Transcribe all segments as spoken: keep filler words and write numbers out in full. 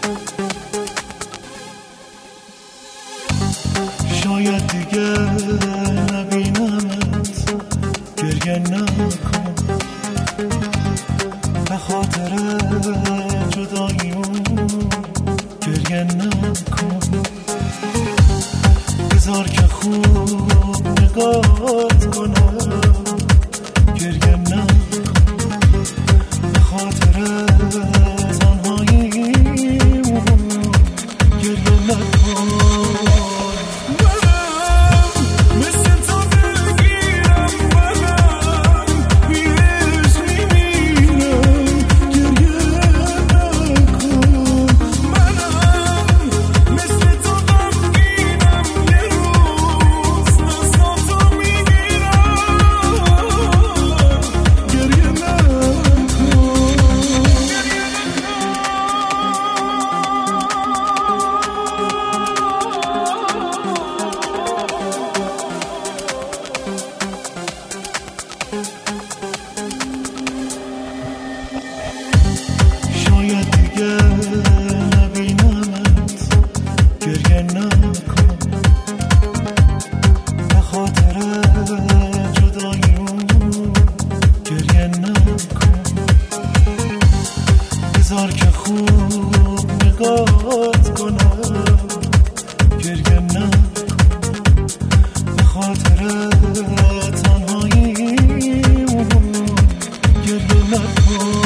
شاید دیگه نبینمت، گریه نکن به خاطر جداییمون، گریه نکن بذار که خوب نگات کنم، گریه نکن به خاطر تنهاییمون، گریه نکن. شاید دیگه نبینمت، گریه نکن به خاطر جداییمون، گریه نکن بذار که خوب نگات کنم، گریه نکن به خاطر تنهاییمون، گریه نکن.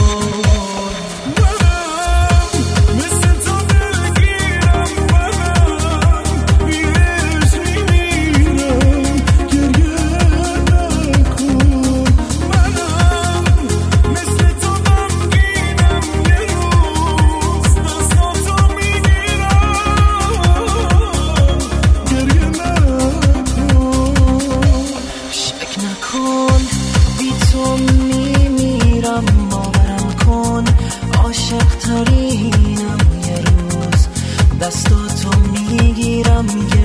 بی تو میمیرم، باورم کن عاشق ترینم، یه روز دستاتو میگیرم.